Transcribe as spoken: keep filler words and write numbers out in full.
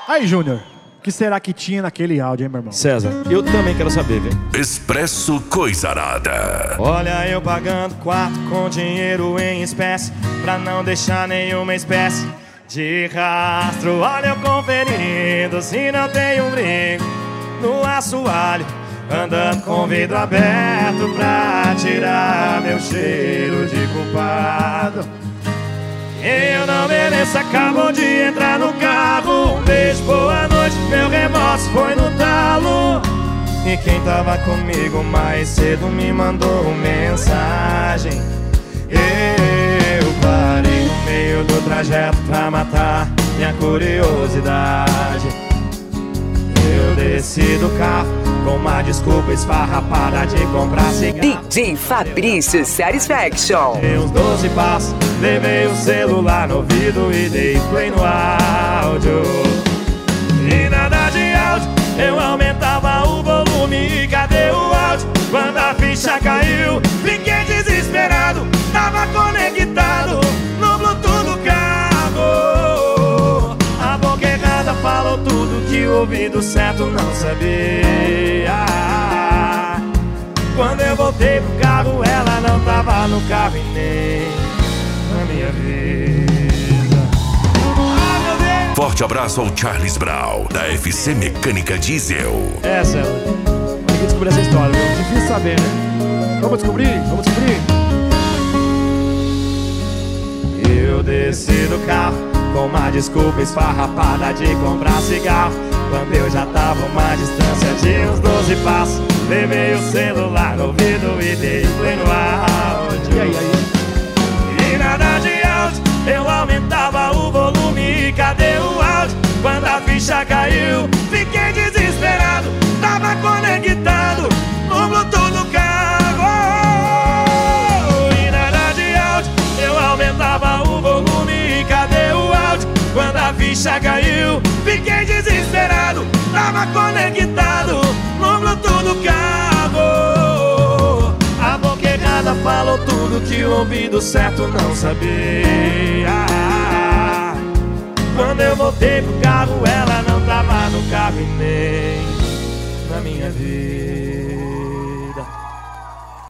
Aí, Júnior, o que será que tinha naquele áudio, hein, meu irmão? César, eu também quero saber, viu? Expresso Coisarada. Olha eu pagando quarto com dinheiro em espécie, pra não deixar nenhuma espécie de rastro. Olha eu conferindo se não tem um brinco no assoalho, andando com vidro aberto pra tirar meu cheiro de culpado. Eu não mereço, acabou de entrar no carro. Um beijo, boa noite, meu remorso foi no talo. E quem tava comigo mais cedo me mandou mensagem. Eu parei no meio do trajeto pra matar minha curiosidade. Eu desci do carro com uma desculpa esfarrapada de comprar cigarro. D J Fabrício Satisfaction. Dei uns doze passos, levei o celular no ouvido e dei play no áudio. E nada de áudio, eu aumentava o volume. E cadê o áudio? Quando a ficha caiu, fiquei desesperado. Tava conectado no Bluetooth do carro. A boca errada falou tudo que o ouvido certo não sabia. Quando eu voltei pro carro, ela não tava no carro e nem na minha vida. Ah, meu Deus! Forte abraço ao Charles Brown, da F C Mecânica Diesel. É, César, tem que descobrir essa história, viu? Difícil saber, né? Vamos descobrir? Vamos descobrir? Eu desci do carro com uma desculpa esfarrapada de comprar cigarro. Quando eu já tava uma distância de uns doze passos, levei o celular no ouvido e dei play no áudio. E aí, aí? E nada de áudio, eu aumentava o volume. E cadê o áudio? Quando a ficha caiu, fiquei desesperado. Tava conectado no Bluetooth do carro. E nada de áudio, eu aumentava o volume. E cadê o áudio? Quando a ficha caiu, fiquei desesperado. Tava conectado no Bluetooth do carro. A boca errada falou tudo que o ouvido certo não sabia. Quando eu voltei pro carro, ela não tava no carro e nem na minha vida.